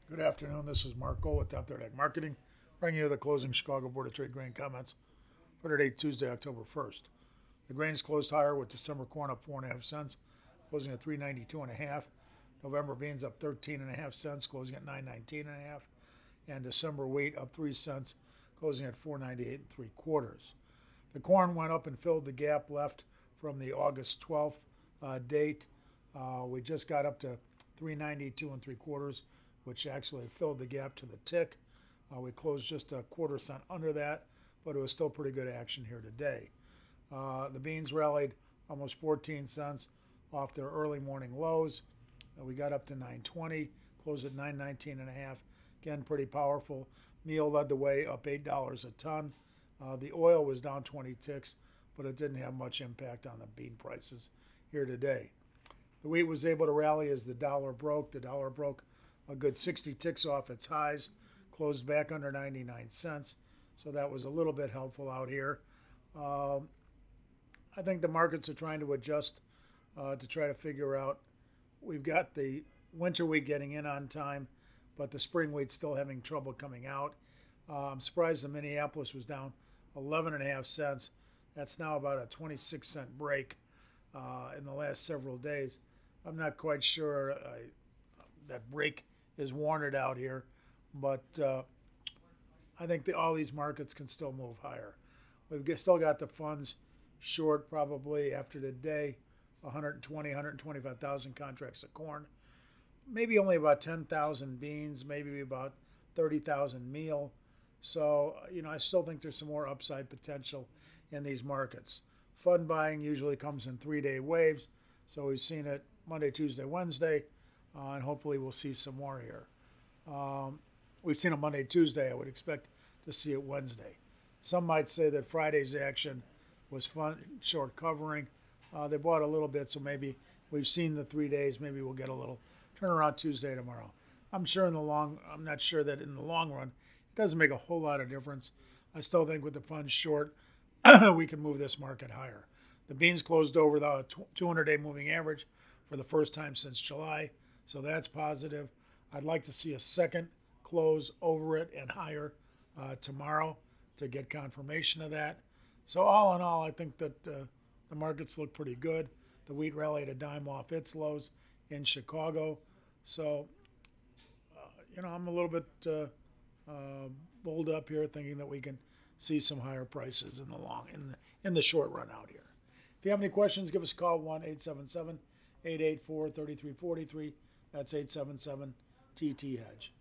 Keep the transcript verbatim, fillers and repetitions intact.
Good afternoon. This is Marco with Top Third Ag Marketing, bringing you the closing Chicago Board of Trade grain comments for today, Tuesday, October first. The grains closed higher with December corn up four and a half cents, closing at three ninety-two and a half. November beans up thirteen and a half cents, closing at nine nineteen and a half, and December wheat up three cents, closing at four ninety-eight and three quarters. The corn went up and filled the gap left from the August twelfth uh, date. Uh, we just got up to three ninety-two and three quarters, which actually filled the gap to the tick. Uh, we closed just a quarter cent under that, but it was still pretty good action here today. Uh, the beans rallied almost fourteen cents off their early morning lows. Uh, we got up to nine twenty, closed at nine nineteen and a half. Again, pretty powerful. Meal led the way, up eight dollars a ton. Uh, the oil was down twenty ticks, but it didn't have much impact on the bean prices here today. The wheat was able to rally as the dollar broke. The dollar broke a good sixty ticks off its highs, closed back under ninety-nine cents. So that was a little bit helpful out here. Um, I think the markets are trying to adjust uh, to try to figure out. We've got the winter wheat getting in on time, but the spring wheat's still having trouble coming out. Uh, I'm surprised the Minneapolis was down eleven and a half cents. That's now about a twenty-six cent break uh, in the last several days. I'm not quite sure I, that break is warranted out here, but uh, I think the, all these markets can still move higher. We've get, still got the funds short probably after today, one hundred twenty, one hundred twenty-five thousand contracts of corn, maybe only about ten thousand beans, maybe about thirty thousand meal. So, you know, I still think there's some more upside potential in these markets. Fund buying usually comes in three-day waves, so we've seen it Monday, Tuesday, Wednesday, uh, and hopefully we'll see some more here. Um, we've seen it Monday, Tuesday. I would expect to see it Wednesday. Some might say that Friday's action was fun, short covering. Uh, they bought a little bit, so maybe we've seen the three days. Maybe we'll get a little turnaround Tuesday, tomorrow. I'm sure in the long, I'm not sure that in the long run, it doesn't make a whole lot of difference. I still think with the funds short, we can move this market higher. The beans closed over the two hundred day moving average for the first time since July, so that's positive. I'd like to see a second close over it and higher uh, tomorrow to get confirmation of that. So all in all, I think that uh, the markets look pretty good. The wheat rallied a dime off its lows in Chicago. So, uh, you know, I'm a little bit uh, uh, bold up here thinking that we can see some higher prices in the long, in the, in the short run out here. If you have any questions, give us a call, one eight seven seven, eight eight four, three three four three. That's eight seven seven T T Hedge.